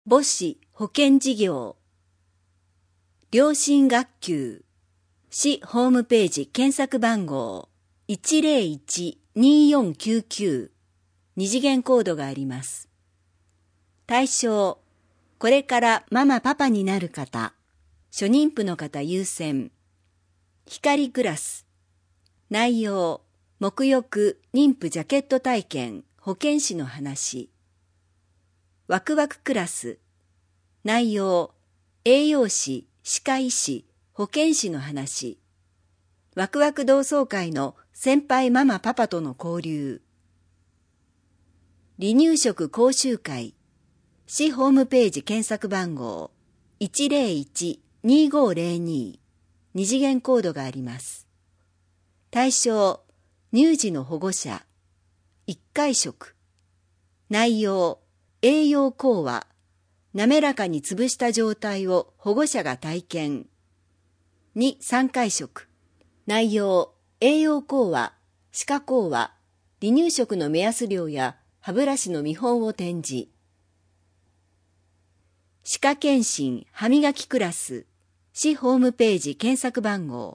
母子保健事業良心学級市ホームページ検索番号 101-2499 二次元コードがあります。対象、これからママパパになる方、初妊婦の方優先。光クラス。内容、沐浴、妊婦ジャケット体験、保健師の話。ワクワククラス。内容、栄養士、歯科医師、保健師の話。ワクワク同窓会の先輩ママパパとの交流。離乳食講習会。市ホームページ検索番号 101-2502 二次元コードがあります。対象、乳児の保護者。1回食。内容、栄養講話。滑らかに潰した状態を保護者が体験。2、3回食。内容、栄養講話、歯科講話、離乳食の目安量や歯ブラシの見本を展示。歯科検診歯磨きクラス。市ホームページ検索番号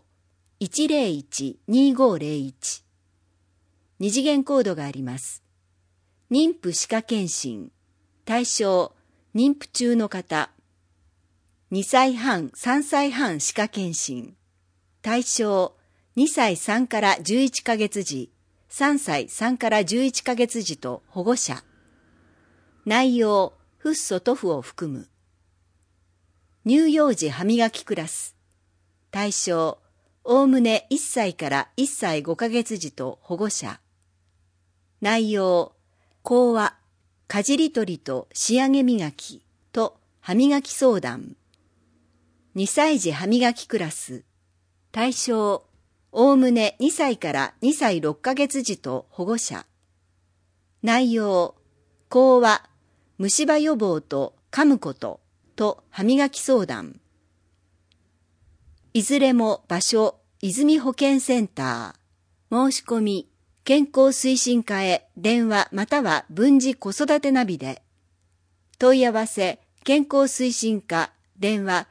101-2501 二次元コードがあります。妊婦歯科検診。対象、妊婦中の方。2歳半、3歳半歯科検診。対象、2歳3から11ヶ月児、3歳3から11ヶ月児と保護者。内容、フッ素塗布を含む。乳幼児歯磨きクラス。対象、おおむね1歳から1歳5ヶ月児と保護者。内容、講話、かじり取りと仕上げ磨きと歯磨き相談。2歳児歯磨きクラス。対象、おおむね2歳から2歳6ヶ月児と保護者。内容、講話、虫歯予防と噛むことと歯磨き相談。いずれも場所、泉保健センター。申し込み、健康推進課へ電話または分児子育てナビで。問い合わせ、健康推進課、電話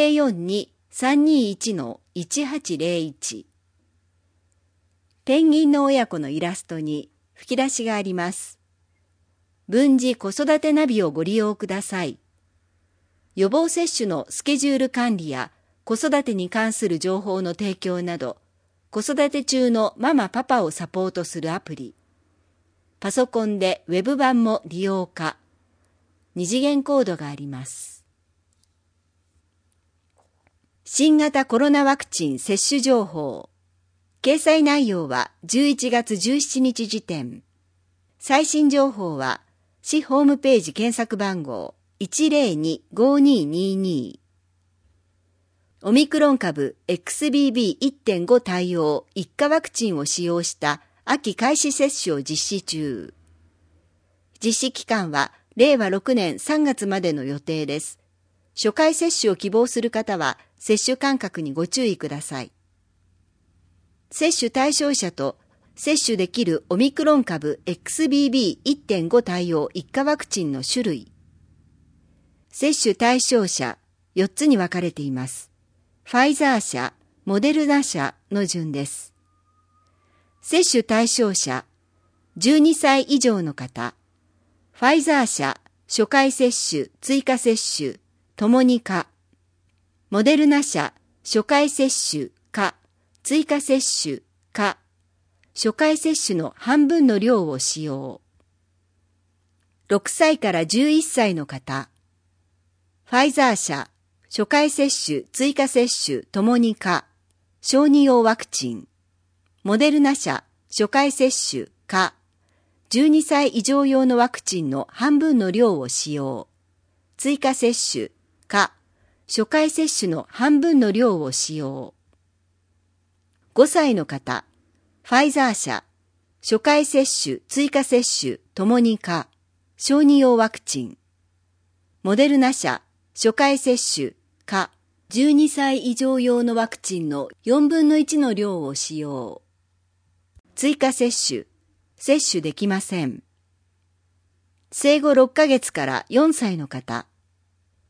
042-321-1801。ペンギンの親子のイラストに吹き出しがあります。分児子育てナビをご利用ください。予防接種のスケジュール管理や子育てに関する情報の提供など、子育て中のママパパをサポートするアプリ。パソコンでウェブ版も利用可。二次元コードがあります。新型コロナワクチン接種情報。掲載内容は11月17日時点。最新情報は市ホームページ検索番号 102-5222。オミクロン株 XBB.1.5 対応1価ワクチンを使用した秋開始接種を実施中。実施期間は令和6年3月までの予定です。初回接種を希望する方は接種間隔にご注意ください。接種対象者と接種できるオミクロン株 XBB.1.5 対応1価ワクチンの種類。接種対象者4つに分かれています。ファイザー社、モデルナ社の順です。接種対象者、12歳以上の方、ファイザー社、初回接種、追加接種、ともに可。モデルナ社、初回接種、可、追加接種、可。初回接種の半分の量を使用。6歳から11歳の方、ファイザー社、初回接種、追加接種ともに可。小児用ワクチン。モデルナ社、初回接種、可。12歳以上用のワクチンの半分の量を使用。追加接種、可。初回接種の半分の量を使用。5歳の方、ファイザー社、初回接種、追加接種ともに可。小児用ワクチン。モデルナ社、初回接種、可。12歳以上用のワクチンの4分の1の量を使用。追加接種、接種できません。生後6ヶ月から4歳の方、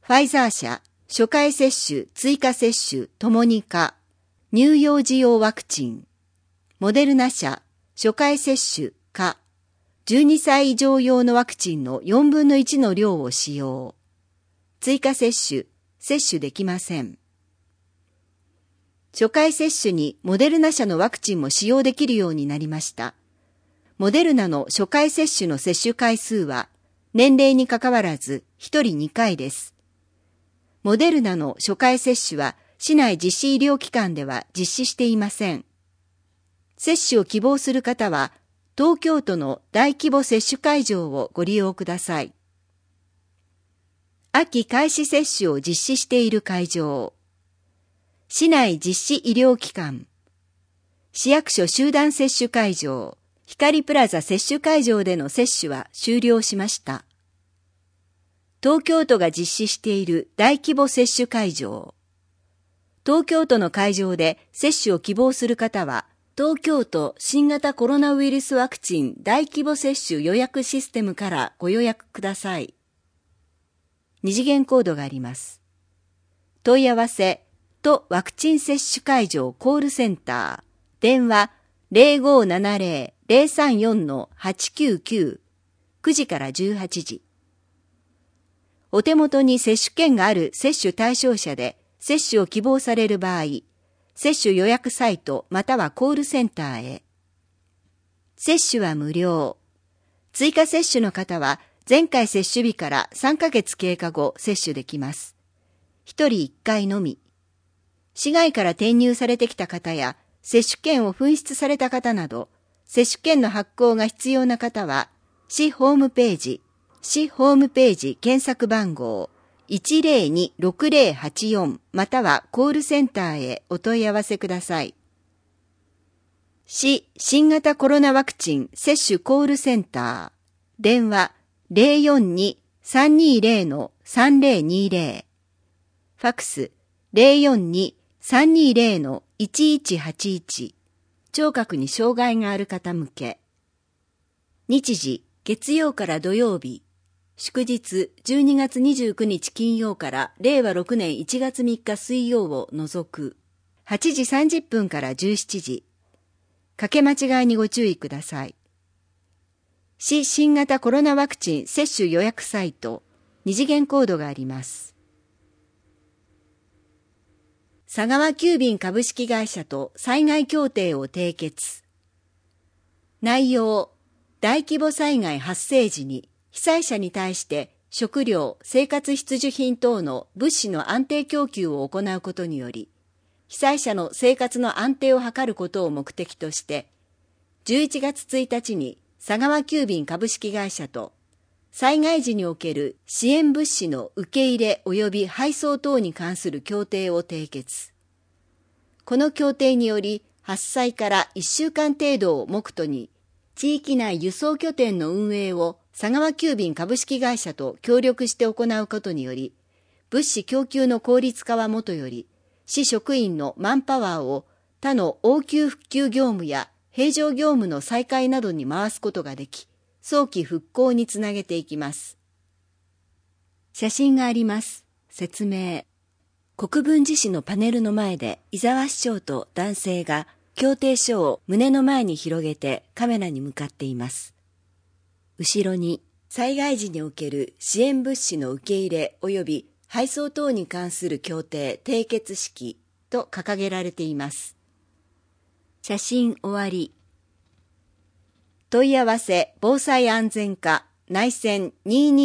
ファイザー社、初回接種、追加接種ともに可、乳幼児用ワクチン。モデルナ社、初回接種可、12歳以上用のワクチンの4分の1の量を使用。追加接種できません。初回接種にモデルナ社のワクチンも使用できるようになりました。モデルナの初回接種の接種回数は、年齢にかかわらず1人2回です。モデルナの初回接種は、市内実施医療機関では実施していません。接種を希望する方は、東京都の大規模接種会場をご利用ください。秋開始接種を実施している会場。市内実施医療機関。市役所集団接種会場。光プラザ接種会場での接種は終了しました。東京都が実施している大規模接種会場。東京都の会場で接種を希望する方は、東京都新型コロナウイルスワクチン大規模接種予約システムからご予約ください。二次元コードがあります。問い合わせ、都ワクチン接種会場コールセンター、電話 0570-034-899、9時から18時。お手元に接種券がある接種対象者で接種を希望される場合、接種予約サイトまたはコールセンターへ。接種は無料。追加接種の方は前回接種日から3ヶ月経過後接種できます。1人1回のみ。市外から転入されてきた方や接種券を紛失された方など、接種券の発行が必要な方は、市ホームページ検索番号102-6084またはコールセンターへお問い合わせください。市新型コロナワクチン接種コールセンター、電話 042-320-3020、ファックス 042-320-1181、聴覚に障害がある方向け。日時、月曜から土曜日、祝日12月29日金曜から令和6年1月3日水曜を除く、8時30分から17時。かけ間違いにご注意ください。市新型コロナワクチン接種予約サイト、二次元コードがあります。佐川急便株式会社と災害協定を締結。内容、大規模災害発生時に被災者に対して食料、生活必需品等の物資の安定供給を行うことにより、被災者の生活の安定を図ることを目的として、11月1日に佐川急便株式会社と災害時における支援物資の受け入れ及び配送等に関する協定を締結。この協定により、発災から1週間程度を目途に、地域内輸送拠点の運営を佐川急便株式会社と協力して行うことにより、物資供給の効率化はもとより、市職員のマンパワーを他の応急復旧業務や平常業務の再開などに回すことができ、早期復興につなげていきます。写真があります。説明。国分寺市のパネルの前で伊沢市長と男性が協定書を胸の前に広げてカメラに向かっています。後ろに災害時における支援物資の受け入れ及び配送等に関する協定締結式と掲げられています。写真終わり。問い合わせ防災安全課内線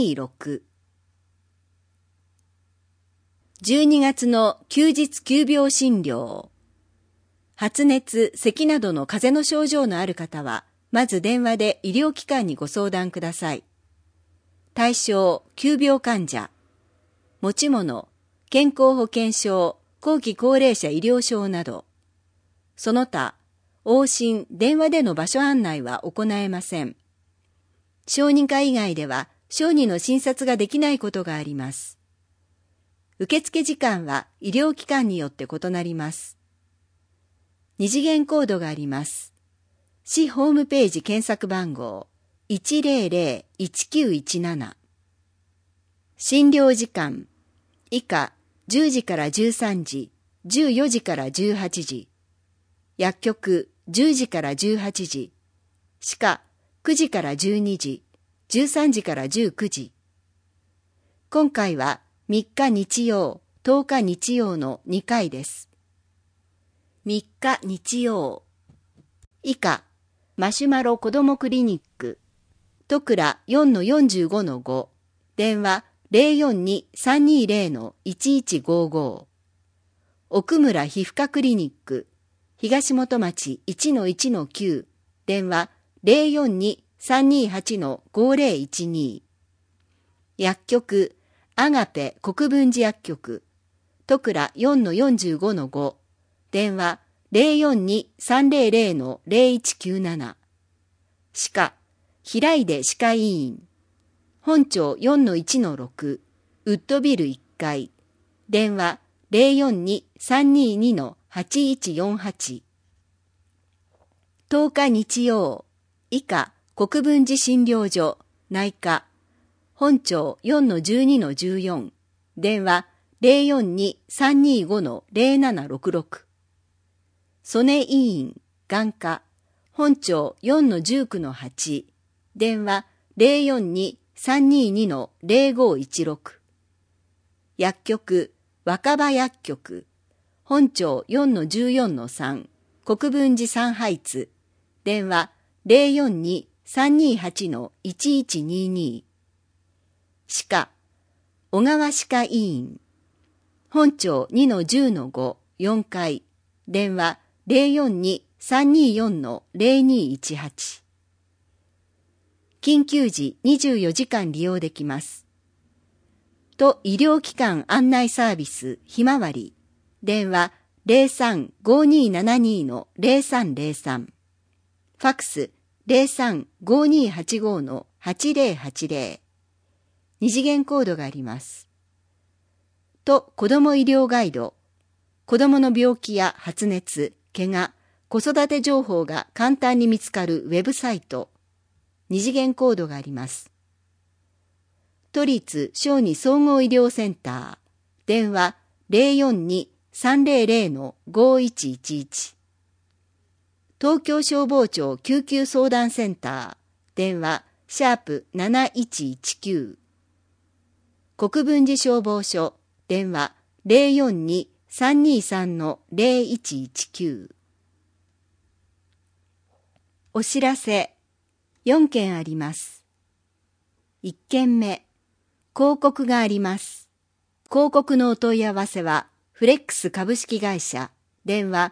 226。12月の休日急病診療。発熱、咳などの風邪の症状のある方は、まず電話で医療機関にご相談ください。対象、急病患者。持ち物、健康保険証、後期高齢者医療証など。その他、往診、電話での場所案内は行えません。小児科以外では、小児の診察ができないことがあります。受付時間は医療機関によって異なります。二次元コードがあります。市ホームページ検索番号 100-1917。診療時間以下10時から13時、14時から18時。薬局10時から18時。歯科9時から12時、13時から19時。今回は3日日曜、10日日曜の2回です。3日日曜。以下、マシュマロ子どもクリニック。戸倉 4-45-5。電話042-320-1155。奥村皮膚科クリニック。東本町 1-1-9。電話042-328-5012。薬局、アガペ国分寺薬局。戸倉 4-45-5。電話042-300-0197。歯科、平出歯科医院。本町 4-1-6。ウッドビル1階。電話042-322-8148。10日日曜。以下、国分寺診療所、内科。本町 4-12-14。電話042-325-0766。曽根医院、眼科。本町 4-19-8。電話042-322-0516。薬局、若葉薬局。本町 4-14-3。国分寺サンハイツ。電話042-328-1122。歯科、小川歯科医院。本町 2-10-5、4階。電話042-324-0218。緊急時24時間利用できます。都医療機関案内サービスひまわり。電話03-5272-0303。ファックス 03-5285-8080。二次元コードがあります。と子ども医療ガイド。子どもの病気や発熱、怪我、子育て情報が簡単に見つかるウェブサイト。二次元コードがあります。都立小児総合医療センター。電話042-300-5111。東京消防庁救急相談センター。電話#7119。国分寺消防署。電話042-323-0119。お知らせ4件あります。1件目、広告があります。広告のお問い合わせはフレックス株式会社。電話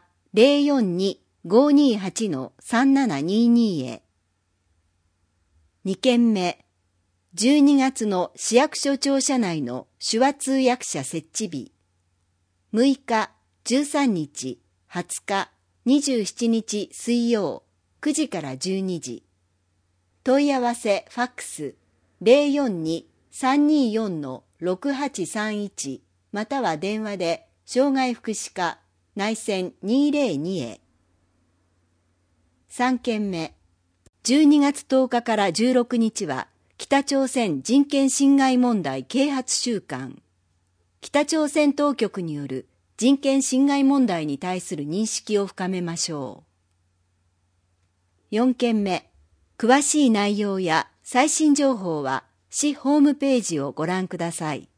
042-528-3722へ。2件目、12月の市役所庁舎内の手話通訳者設置日。6日、13日、20日、27日水曜、9時から12時。問い合わせファックス042-324-6831または電話で障害福祉課内線202へ。3件目、12月10日から16日は北朝鮮人権侵害問題啓発週間。北朝鮮当局による人権侵害問題に対する認識を深めましょう。4件目、詳しい内容や最新情報は市ホームページをご覧ください。